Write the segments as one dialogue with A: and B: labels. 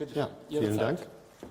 A: Bitte
B: Ja,
A: Ihre
B: vielen
A: Zeit.
B: Dank.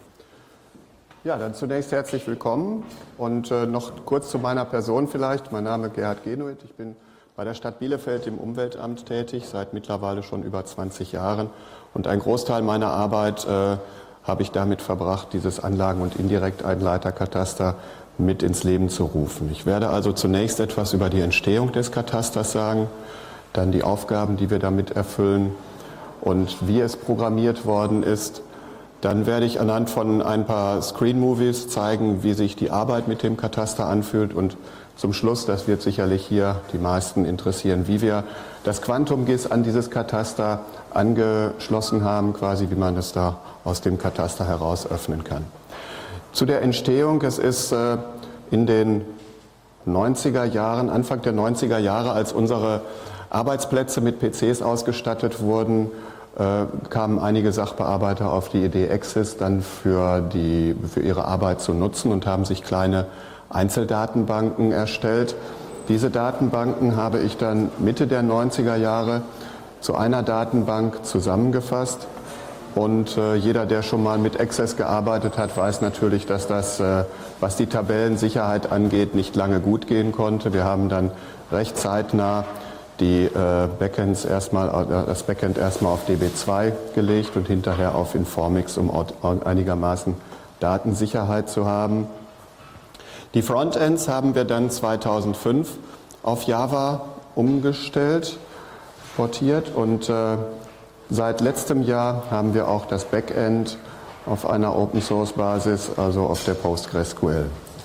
B: Ja, dann zunächst herzlich willkommen und noch kurz zu meiner Person vielleicht. Mein Name ist Gerhard Genuit. Ich bin bei der Stadt Bielefeld im Umweltamt tätig, seit mittlerweile schon über 20 Jahren. Und ein Großteil meiner Arbeit habe ich damit verbracht, dieses Anlagen- und Indirekteinleiterkataster mit ins Leben zu rufen. Ich werde also zunächst etwas über die Entstehung des Katasters sagen, dann die Aufgaben, die wir damit erfüllen und wie es programmiert worden ist. Dann werde ich anhand von ein paar Screen-Movies zeigen, wie sich die Arbeit mit dem Kataster anfühlt. Und zum Schluss, das wird sicherlich hier die meisten interessieren, wie wir das Quantum-GIS an dieses Kataster angeschlossen haben, quasi wie man es da aus dem Kataster heraus öffnen kann. Zu der Entstehung, es ist in den 90er Jahren, Anfang der 90er Jahre, als unsere Arbeitsplätze mit PCs ausgestattet wurden, kamen einige Sachbearbeiter auf die Idee, Access dann für ihre Arbeit zu nutzen und haben sich kleine Einzeldatenbanken erstellt. Diese Datenbanken habe ich dann Mitte der 90er Jahre zu einer Datenbank zusammengefasst. Und jeder, der schon mal mit Access gearbeitet hat, weiß natürlich, dass das, was die Tabellensicherheit angeht, nicht lange gut gehen konnte. Wir haben dann recht zeitnah das Backend erstmal auf DB2 gelegt und hinterher auf Informix, um einigermaßen Datensicherheit zu haben. Die Frontends haben wir dann 2005 auf Java umgestellt, portiert, und seit letztem Jahr haben wir auch das Backend auf einer Open-Source-Basis, also auf der PostgreSQL.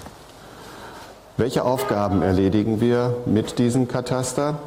B: Welche Aufgaben erledigen wir mit diesem Kataster?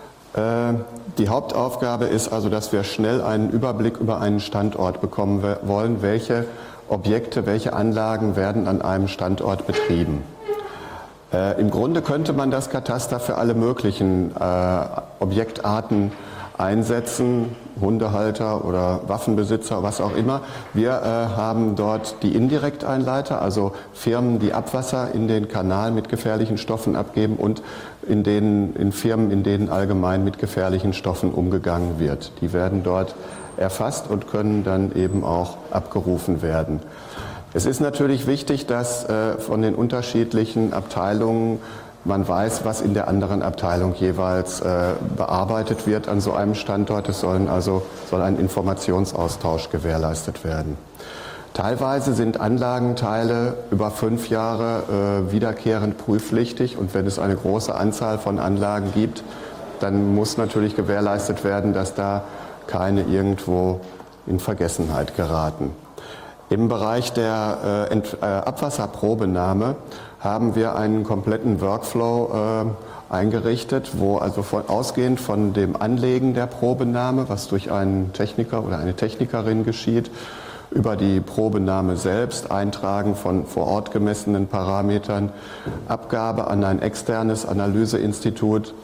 B: Die Hauptaufgabe ist also, dass wir schnell einen Überblick über einen Standort bekommen wollen. Welche Objekte, welche Anlagen werden an einem Standort betrieben? Im Grunde könnte man das Kataster für alle möglichen Objektarten einsetzen, Hundehalter oder Waffenbesitzer, was auch immer. Wir haben dort die Indirekteinleiter, also Firmen, die Abwasser in den Kanal mit gefährlichen Stoffen abgeben, und in Firmen, in denen allgemein mit gefährlichen Stoffen umgegangen wird. Die werden dort erfasst und können dann eben auch abgerufen werden. Es ist natürlich wichtig, dass von den unterschiedlichen Abteilungen man weiß, was in der anderen Abteilung jeweils bearbeitet wird an so einem Standort. Es soll ein Informationsaustausch gewährleistet werden. Teilweise sind Anlagenteile über 5 Jahre wiederkehrend prüfpflichtig, und wenn es eine große Anzahl von Anlagen gibt, dann muss natürlich gewährleistet werden, dass da keine irgendwo in Vergessenheit geraten. Im Bereich der Abwasserprobenahme haben wir einen kompletten Workflow eingerichtet, wo also ausgehend von dem Anlegen der Probenahme, was durch einen Techniker oder eine Technikerin geschieht, über die Probenahme selbst, Eintragen von vor Ort gemessenen Parametern, Abgabe an ein externes Analyseinstitut,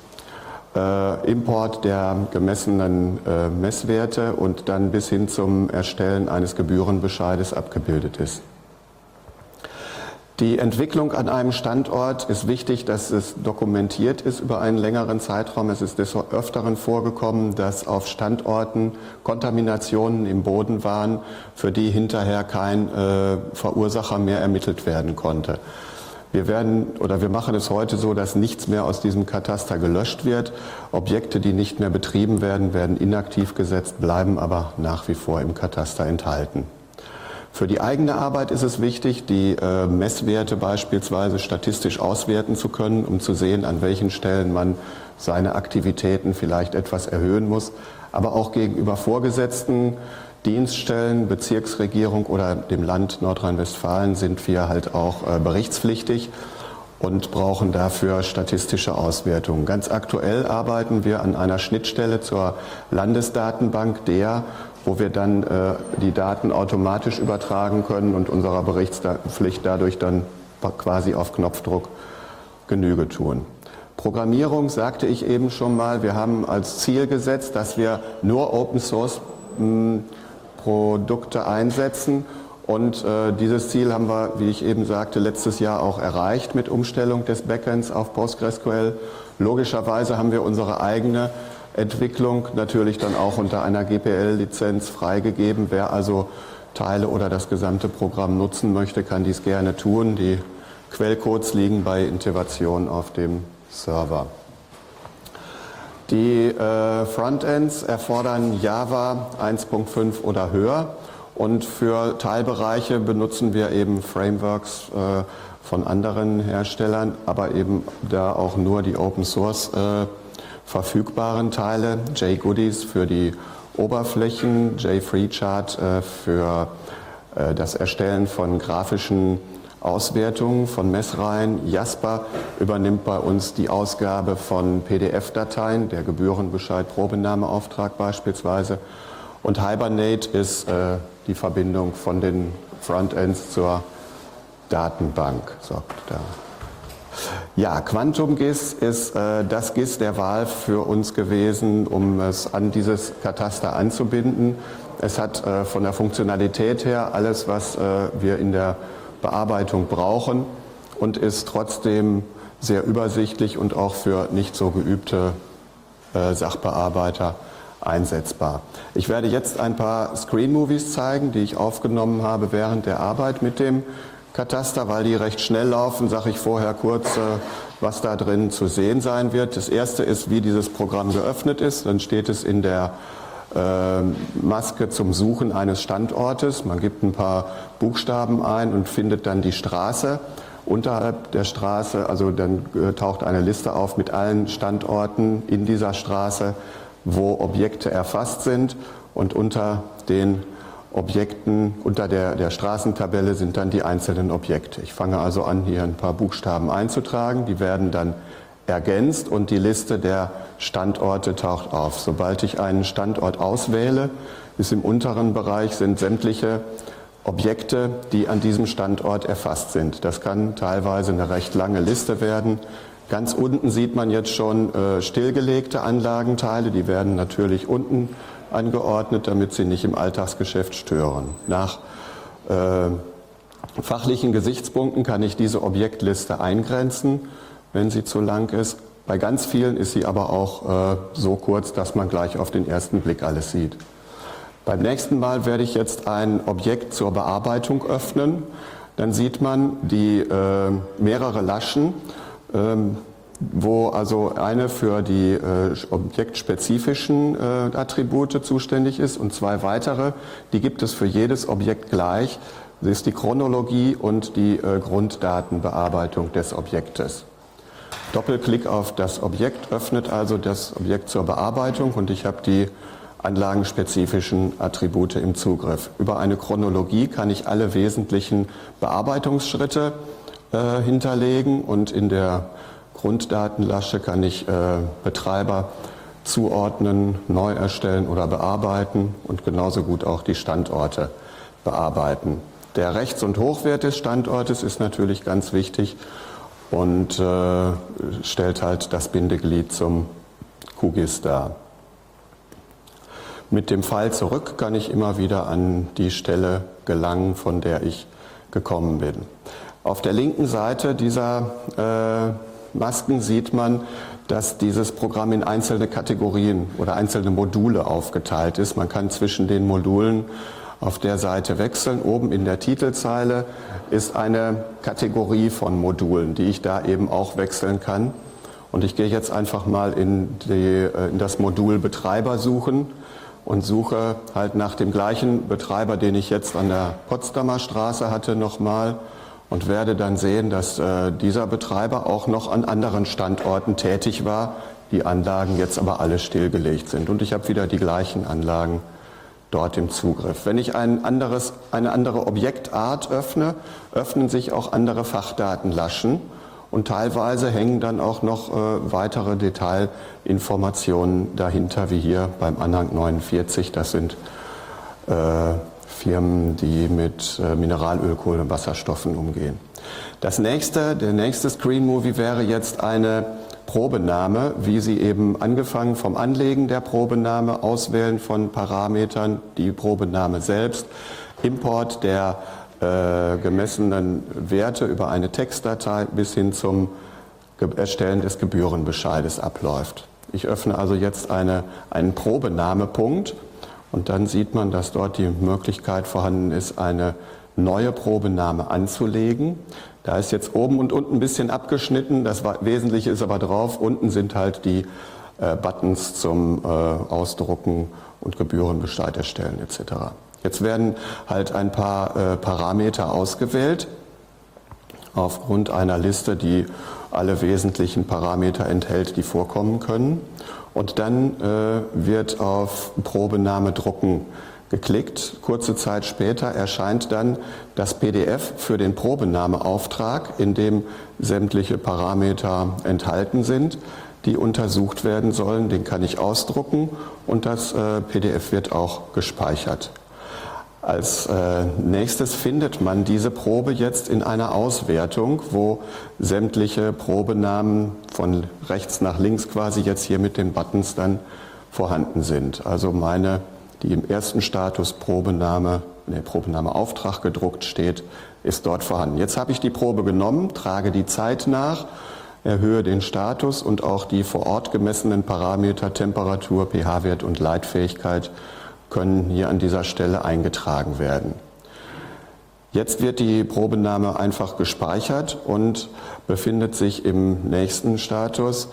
B: Import der gemessenen Messwerte und dann bis hin zum Erstellen eines Gebührenbescheides abgebildet ist. Die Entwicklung an einem Standort ist wichtig, dass es dokumentiert ist über einen längeren Zeitraum. Es ist des Öfteren vorgekommen, dass auf Standorten Kontaminationen im Boden waren, für die hinterher kein Verursacher mehr ermittelt werden konnte. Wir machen es heute so, dass nichts mehr aus diesem Kataster gelöscht wird. Objekte, die nicht mehr betrieben werden, werden inaktiv gesetzt, bleiben aber nach wie vor im Kataster enthalten. Für die eigene Arbeit ist es wichtig, die Messwerte beispielsweise statistisch auswerten zu können, um zu sehen, an welchen Stellen man seine Aktivitäten vielleicht etwas erhöhen muss. Aber auch gegenüber Vorgesetzten, Dienststellen, Bezirksregierung oder dem Land Nordrhein-Westfalen sind wir halt auch berichtspflichtig und brauchen dafür statistische Auswertungen. Ganz aktuell arbeiten wir an einer Schnittstelle zur Landesdatenbank, wo wir dann die Daten automatisch übertragen können und unserer Berichtspflicht dadurch dann quasi auf Knopfdruck Genüge tun. Programmierung sagte ich eben schon mal. Wir haben als Ziel gesetzt, dass wir nur Open Source Produkte einsetzen, und dieses Ziel haben wir, wie ich eben sagte, letztes Jahr auch erreicht mit Umstellung des Backends auf PostgreSQL. Logischerweise haben wir unsere eigene Entwicklung natürlich dann auch unter einer GPL-Lizenz freigegeben. Wer also Teile oder das gesamte Programm nutzen möchte, kann dies gerne tun. Die Quellcodes liegen bei Integration auf dem Server. Die Frontends erfordern Java 1.5 oder höher und für Teilbereiche benutzen wir eben Frameworks von anderen Herstellern, aber eben da auch nur die Open Source verfügbaren Teile. JGoodies für die Oberflächen, JFreeChart für das Erstellen von grafischen Auswertungen von Messreihen. Jasper übernimmt bei uns die Ausgabe von PDF-Dateien, der Gebührenbescheid Probenahmeauftrag beispielsweise. Und Hibernate ist die Verbindung von den Frontends zur Datenbank. So, da. Ja, QuantumGIS ist das GIS der Wahl für uns gewesen, um es an dieses Kataster anzubinden. Es hat von der Funktionalität her alles, was wir in der Bearbeitung brauchen und ist trotzdem sehr übersichtlich und auch für nicht so geübte Sachbearbeiter einsetzbar. Ich werde jetzt ein paar Screen-Movies zeigen, die ich aufgenommen habe während der Arbeit mit dem Kataster, weil die recht schnell laufen, sage ich vorher kurz, was da drin zu sehen sein wird. Das erste ist, wie dieses Programm geöffnet ist. Dann steht es in der Maske zum Suchen eines Standortes. Man gibt ein paar Buchstaben ein und findet dann die Straße. Unterhalb der Straße, also dann taucht eine Liste auf mit allen Standorten in dieser Straße, wo Objekte erfasst sind, und unter den Objekten, unter der Straßentabelle sind dann die einzelnen Objekte. Ich fange also an, hier ein paar Buchstaben einzutragen, die werden dann ergänzt und die Liste der Standorte taucht auf. Sobald ich einen Standort auswähle, ist im unteren Bereich sind sämtliche Objekte, die an diesem Standort erfasst sind. Das kann teilweise eine recht lange Liste werden. Ganz unten sieht man jetzt schon stillgelegte Anlagenteile, die werden natürlich unten angeordnet, damit sie nicht im Alltagsgeschäft stören. Nach fachlichen Gesichtspunkten kann ich diese Objektliste eingrenzen, wenn sie zu lang ist. Bei ganz vielen ist sie aber auch so kurz, dass man gleich auf den ersten Blick alles sieht. Beim nächsten Mal werde ich jetzt ein Objekt zur Bearbeitung öffnen. Dann sieht man die mehrere Laschen, wo also eine für die objektspezifischen Attribute zuständig ist und zwei weitere, die gibt es für jedes Objekt gleich. Das ist die Chronologie und die Grunddatenbearbeitung des Objektes. Doppelklick auf das Objekt öffnet also das Objekt zur Bearbeitung und ich habe die anlagenspezifischen Attribute im Zugriff. Über eine Chronologie kann ich alle wesentlichen Bearbeitungsschritte hinterlegen und in der Grunddatenlasche kann ich Betreiber zuordnen, neu erstellen oder bearbeiten und genauso gut auch die Standorte bearbeiten. Der Rechts- und Hochwert des Standortes ist natürlich ganz wichtig und stellt halt das Bindeglied zum QGIS dar. Mit dem Pfeil zurück kann ich immer wieder an die Stelle gelangen, von der ich gekommen bin. Auf der linken Seite dieser Masken sieht man, dass dieses Programm in einzelne Kategorien oder einzelne Module aufgeteilt ist. Man kann zwischen den Modulen auf der Seite wechseln. Oben in der Titelzeile ist eine Kategorie von Modulen, die ich da eben auch wechseln kann. Und ich gehe jetzt einfach mal in das Modul Betreiber suchen und suche halt nach dem gleichen Betreiber, den ich jetzt an der Potsdamer Straße hatte, nochmal. Und werde dann sehen, dass dieser Betreiber auch noch an anderen Standorten tätig war, die Anlagen jetzt aber alle stillgelegt sind. Und ich habe wieder die gleichen Anlagen dort im Zugriff. Wenn ich eine andere Objektart öffne, öffnen sich auch andere Fachdatenlaschen und teilweise hängen dann auch noch weitere Detailinformationen dahinter, wie hier beim Anhang 49. Das sind Firmen, die mit Mineralöl, Kohle und Wasserstoffen umgehen. Der nächste Screen-Movie wäre jetzt eine Probenahme, wie Sie eben angefangen vom Anlegen der Probenahme, Auswählen von Parametern, die Probenahme selbst, Import der gemessenen Werte über eine Textdatei bis hin zum Erstellen des Gebührenbescheides abläuft. Ich öffne also jetzt einen Probenahmepunkt Und dann sieht man, dass dort die Möglichkeit vorhanden ist, eine neue Probenahme anzulegen. Da ist jetzt oben und unten ein bisschen abgeschnitten, das Wesentliche ist aber drauf. Unten sind halt die Buttons zum Ausdrucken und Gebührenbescheid erstellen etc. Jetzt werden halt ein paar Parameter ausgewählt aufgrund einer Liste, die alle wesentlichen Parameter enthält, die vorkommen können. Und dann wird auf Probenahme drucken geklickt. Kurze Zeit später erscheint dann das PDF für den Probenahmeauftrag, in dem sämtliche Parameter enthalten sind, die untersucht werden sollen. Den kann ich ausdrucken und das PDF wird auch gespeichert. Als nächstes findet man diese Probe jetzt in einer Auswertung, wo sämtliche Probenamen von rechts nach links quasi jetzt hier mit den Buttons dann vorhanden sind. Also meine, die im ersten Status Probenahmeauftrag gedruckt steht, ist dort vorhanden. Jetzt habe ich die Probe genommen, trage die Zeit nach, erhöhe den Status und auch die vor Ort gemessenen Parameter Temperatur, pH-Wert und Leitfähigkeit können hier an dieser Stelle eingetragen werden. Jetzt wird die Probenahme einfach gespeichert und befindet sich im nächsten Status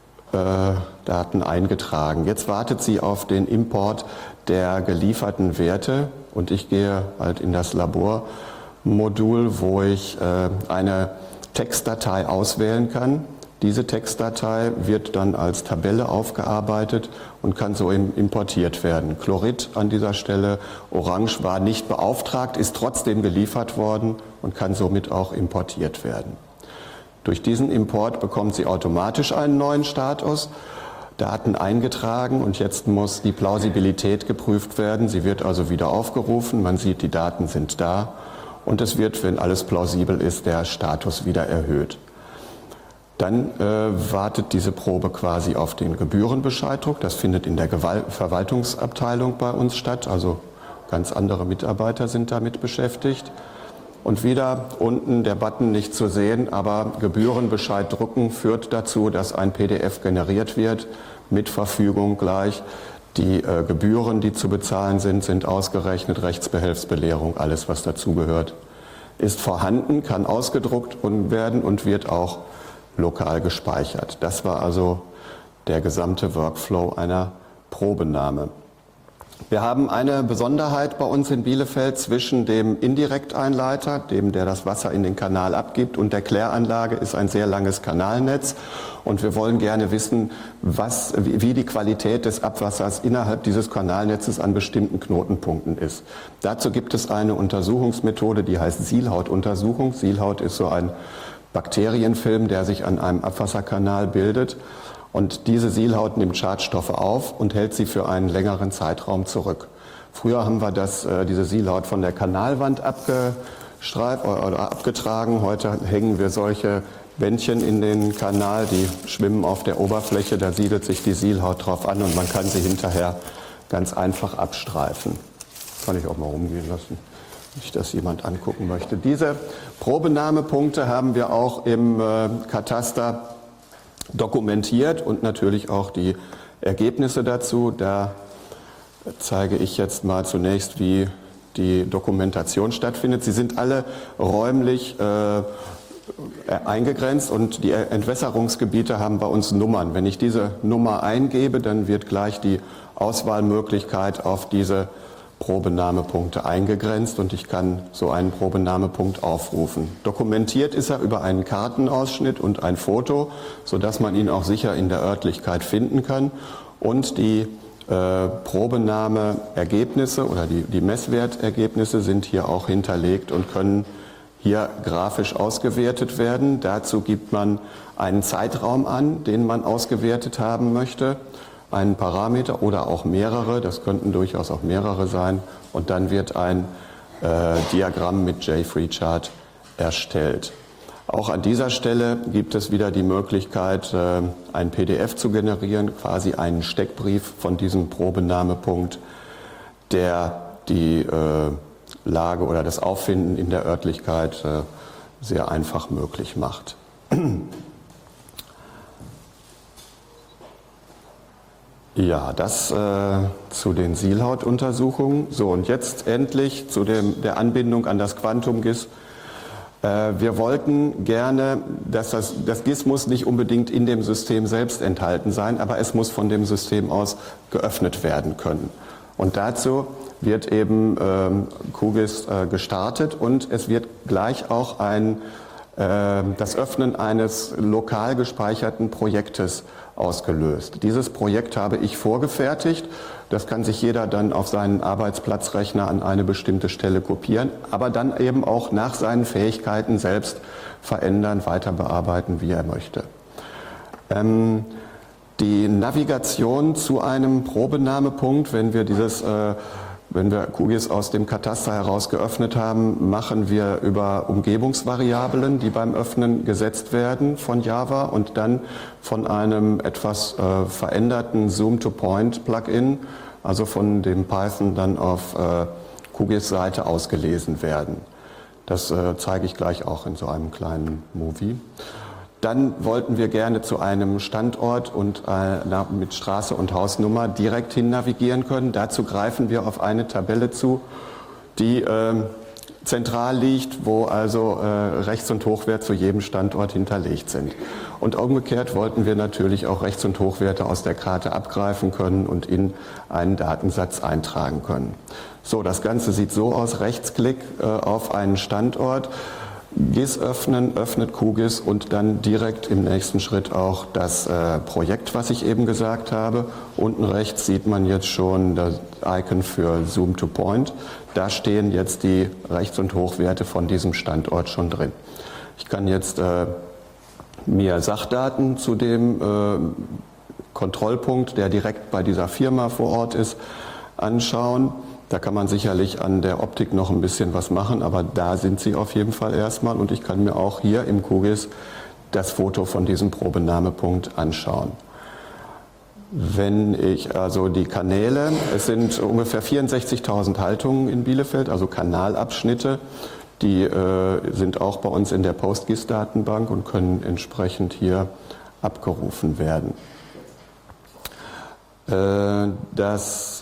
B: Daten eingetragen. Jetzt wartet sie auf den Import der gelieferten Werte und ich gehe halt in das Labormodul, wo ich eine Textdatei auswählen kann. Diese Textdatei wird dann als Tabelle aufgearbeitet und kann so importiert werden. Chlorid an dieser Stelle, orange, war nicht beauftragt, ist trotzdem geliefert worden und kann somit auch importiert werden. Durch diesen Import bekommt sie automatisch einen neuen Status, Daten eingetragen und jetzt muss die Plausibilität geprüft werden. Sie wird also wieder aufgerufen, man sieht, die Daten sind da und es wird, wenn alles plausibel ist, der Status wieder erhöht. Dann wartet diese Probe quasi auf den Gebührenbescheiddruck. Das findet in der Verwaltungsabteilung bei uns statt, also ganz andere Mitarbeiter sind damit beschäftigt. Und wieder unten der Button nicht zu sehen, aber Gebührenbescheid drucken führt dazu, dass ein PDF generiert wird mit Verfügung gleich. Die Gebühren, die zu bezahlen sind, sind ausgerechnet, Rechtsbehelfsbelehrung, alles was dazugehört, ist vorhanden, kann ausgedruckt werden und wird auch lokal gespeichert. Das war also der gesamte Workflow einer Probenahme. Wir haben eine Besonderheit bei uns in Bielefeld zwischen dem Indirekteinleiter, dem der das Wasser in den Kanal abgibt, und der Kläranlage ist ein sehr langes Kanalnetz. Und wir wollen gerne wissen, wie die Qualität des Abwassers innerhalb dieses Kanalnetzes an bestimmten Knotenpunkten ist. Dazu gibt es eine Untersuchungsmethode, die heißt Sielhautuntersuchung. Sielhaut ist so ein Bakterienfilm, der sich an einem Abwasserkanal bildet. Und diese Sielhaut nimmt Schadstoffe auf und hält sie für einen längeren Zeitraum zurück. Früher haben wir diese Sielhaut von der Kanalwand abgetragen. Heute hängen wir solche Bändchen in den Kanal, die schwimmen auf der Oberfläche, da siedelt sich die Sielhaut drauf an und man kann sie hinterher ganz einfach abstreifen. Kann ich auch mal rumgehen lassen, nicht, dass jemand angucken möchte. Diese Probenahmepunkte haben wir auch im Kataster dokumentiert und natürlich auch die Ergebnisse dazu. Da zeige ich jetzt mal zunächst, wie die Dokumentation stattfindet. Sie sind alle räumlich eingegrenzt und die Entwässerungsgebiete haben bei uns Nummern. Wenn ich diese Nummer eingebe, dann wird gleich die Auswahlmöglichkeit auf diese Probenahmepunkte eingegrenzt und ich kann so einen Probenahmepunkt aufrufen. Dokumentiert ist er über einen Kartenausschnitt und ein Foto, sodass man ihn auch sicher in der Örtlichkeit finden kann. Und die Probenahmeergebnisse oder die Messwertergebnisse sind hier auch hinterlegt und können hier grafisch ausgewertet werden. Dazu gibt man einen Zeitraum an, den man ausgewertet haben möchte, einen Parameter oder auch mehrere, das könnten durchaus auch mehrere sein, und dann wird ein Diagramm mit JFreeChart erstellt. Auch an dieser Stelle gibt es wieder die Möglichkeit, ein PDF zu generieren, quasi einen Steckbrief von diesem Probenahmepunkt, der die Lage oder das Auffinden in der Örtlichkeit sehr einfach möglich macht. Ja, das zu den Zielhautuntersuchungen. So, und jetzt endlich zu der Anbindung an das Quantum-GIS. Wir wollten gerne, dass das GIS muss nicht unbedingt in dem System selbst enthalten sein, aber es muss von dem System aus geöffnet werden können. Und dazu wird eben QGIS gestartet und es wird gleich auch das Öffnen eines lokal gespeicherten Projektes ausgelöst. Dieses Projekt habe ich vorgefertigt. Das kann sich jeder dann auf seinen Arbeitsplatzrechner an eine bestimmte Stelle kopieren, aber dann eben auch nach seinen Fähigkeiten selbst verändern, weiter bearbeiten, wie er möchte. Die Navigation zu einem Probenahmepunkt, wenn wir QGIS aus dem Kataster heraus geöffnet haben, machen wir über Umgebungsvariablen, die beim Öffnen gesetzt werden von Java und dann von einem etwas veränderten Zoom-to-Point-Plugin, also von dem Python dann auf QGIS-Seite ausgelesen werden. Das zeige ich gleich auch in so einem kleinen Movie. Dann wollten wir gerne zu einem Standort und mit Straße und Hausnummer direkt hin navigieren können. Dazu greifen wir auf eine Tabelle zu, die zentral liegt, wo also Rechts- und Hochwert zu jedem Standort hinterlegt sind. Und umgekehrt wollten wir natürlich auch Rechts- und Hochwerte aus der Karte abgreifen können und in einen Datensatz eintragen können. So, das Ganze sieht so aus: Rechtsklick auf einen Standort. GIS öffnen, öffnet QGIS und dann direkt im nächsten Schritt auch das Projekt, was ich eben gesagt habe. Unten rechts sieht man jetzt schon das Icon für Zoom to Point. Da stehen jetzt die Rechts- und Hochwerte von diesem Standort schon drin. Ich kann jetzt mir Sachdaten zu dem Kontrollpunkt, der direkt bei dieser Firma vor Ort ist, anschauen. Da kann man sicherlich an der Optik noch ein bisschen was machen, aber da sind sie auf jeden Fall erstmal. Und ich kann mir auch hier im QGIS das Foto von diesem Probenahmepunkt anschauen. Wenn ich also die Kanäle, es sind ungefähr 64.000 Haltungen in Bielefeld, also Kanalabschnitte, die sind auch bei uns in der PostGIS-Datenbank und können entsprechend hier abgerufen werden. Das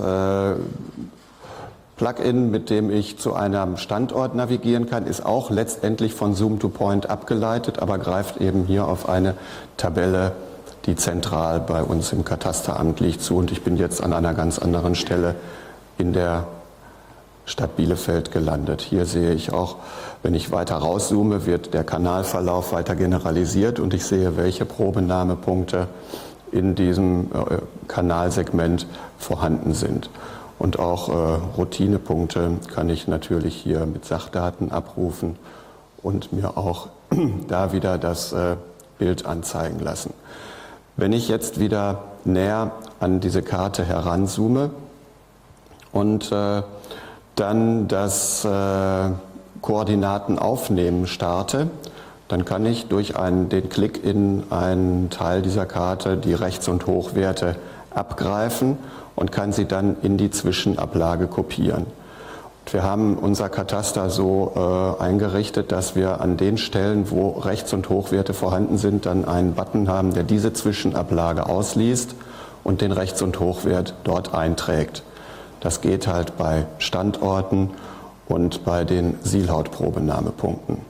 B: Plugin, mit dem ich zu einem Standort navigieren kann, ist auch letztendlich von Zoom to Point abgeleitet, aber greift eben hier auf eine Tabelle, die zentral bei uns im Katasteramt liegt, zu. Und ich bin jetzt an einer ganz anderen Stelle in der Stadt Bielefeld gelandet. Hier sehe ich auch, wenn ich weiter rauszoome, wird der Kanalverlauf weiter generalisiert und ich sehe, welche Probenahmepunkte in diesem Kanalsegment vorhanden sind. Und auch Routinepunkte kann ich natürlich hier mit Sachdaten abrufen und mir auch da wieder das Bild anzeigen lassen. Wenn ich jetzt wieder näher an diese Karte heranzoome und dann das Koordinatenaufnehmen starte, dann kann ich durch den Klick in einen Teil dieser Karte die Rechts- und Hochwerte abgreifen und kann sie dann in die Zwischenablage kopieren. Und wir haben unser Kataster so eingerichtet, dass wir an den Stellen, wo Rechts- und Hochwerte vorhanden sind, dann einen Button haben, der diese Zwischenablage ausliest und den Rechts- und Hochwert dort einträgt. Das geht halt bei Standorten und bei den Zielhautprobenahmepunkten.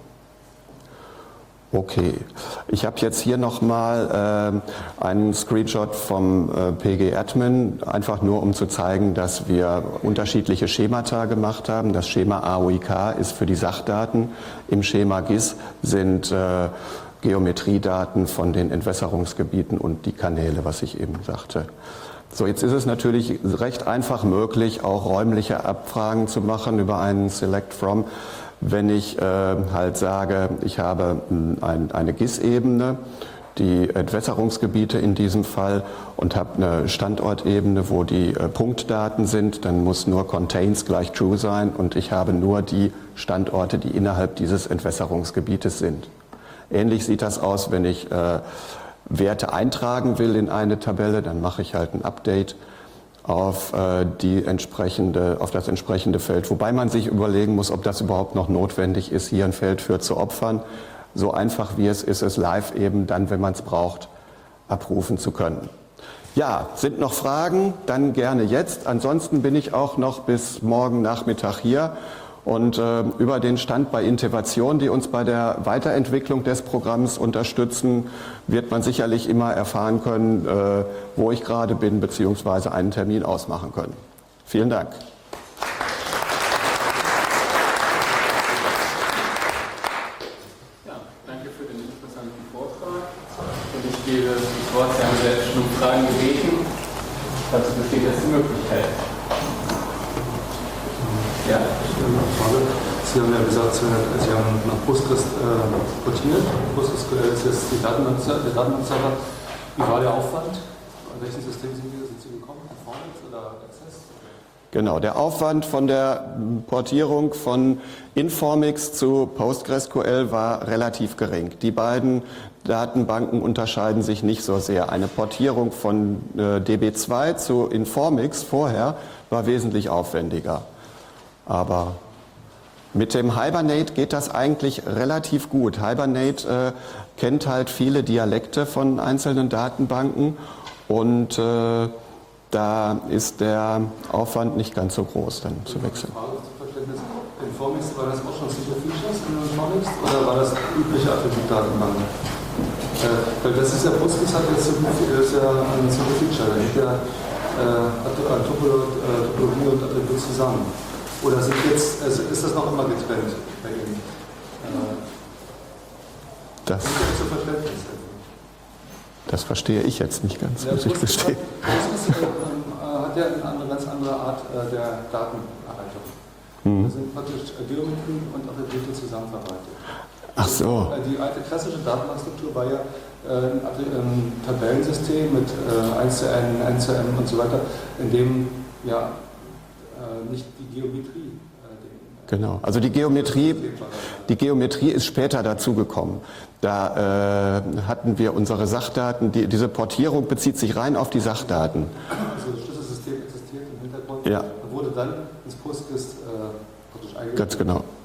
B: Okay, ich habe jetzt hier nochmal einen Screenshot vom PG-Admin, einfach nur um zu zeigen, dass wir unterschiedliche Schemata gemacht haben. Das Schema AOIK ist für die Sachdaten, im Schema GIS sind Geometriedaten von den Entwässerungsgebieten und die Kanäle, was ich eben sagte. So, jetzt ist es natürlich recht einfach möglich, auch räumliche Abfragen zu machen über einen Select From. Wenn ich halt sage, ich habe eine GIS-Ebene, die Entwässerungsgebiete in diesem Fall, und habe eine Standortebene, wo die Punktdaten sind, dann muss nur Contains gleich True sein und ich habe nur die Standorte, die innerhalb dieses Entwässerungsgebietes sind. Ähnlich sieht das aus, wenn ich Werte eintragen will in eine Tabelle, dann mache ich halt ein Update auf das entsprechende Feld. Wobei man sich überlegen muss, ob das überhaupt noch notwendig ist, hier ein Feld für zu opfern. So einfach wie es ist, es live eben dann, wenn man es braucht, abrufen zu können. Ja, sind noch Fragen? Dann gerne jetzt. Ansonsten bin ich auch noch bis morgen Nachmittag hier. Und über den Stand bei Intivation, die uns bei der Weiterentwicklung des Programms unterstützen, wird man sicherlich immer erfahren können, wo ich gerade bin, beziehungsweise einen Termin ausmachen können. Vielen Dank.
A: Ja, danke für den interessanten Vortrag. Und ich gebe das Wort, Sie haben selbst schon um Fragen gebeten. Dazu besteht jetzt die Möglichkeit. Ja,
C: Sie haben ja gesagt, Sie haben nach Postgres portiert. PostgreSQL ist jetzt der Datenbankserver. Wie war der Aufwand? An welchem System sind Sie gekommen? Performance oder Access?
B: Genau, der Aufwand von der Portierung von Informix zu PostgreSQL war relativ gering. Die beiden Datenbanken unterscheiden sich nicht so sehr. Eine Portierung von DB2 zu Informix vorher war wesentlich aufwendiger. Aber mit dem Hibernate geht das eigentlich relativ gut. Hibernate kennt halt viele Dialekte von einzelnen Datenbanken und da ist der Aufwand nicht ganz so groß, dann zu wechseln.
C: Informix, war das auch schon Single Features in Informix oder war das übliche Attributdatenbank? Weil das ist ja Postgres hat jetzt ja ein Single Feature, da hängt ja Topologie und Attribut zusammen. Oder sind jetzt, also ist das noch immer getrennt bei Ihnen?
B: Das verstehe ich jetzt nicht ganz, muss ich gestehen.
C: Postgres hat ja eine ganz andere Art der Datenerhaltung. Da sind praktisch Geometrien und Attribute zusammenverwaltet.
B: Ach so.
C: Die alte klassische Datenbankstruktur war ja ein Tabellensystem mit 1 zu n, n zu m und so weiter, in dem ja nicht die Geometrie.
B: Genau, also die Geometrie ist später dazugekommen. Da hatten wir unsere Sachdaten, diese Portierung bezieht sich rein auf die Sachdaten.
C: Also das Schlüsselsystem existiert im Hintergrund,
B: ja.
C: Wurde dann ins Postgres praktisch eingebaut.
B: Ganz genau.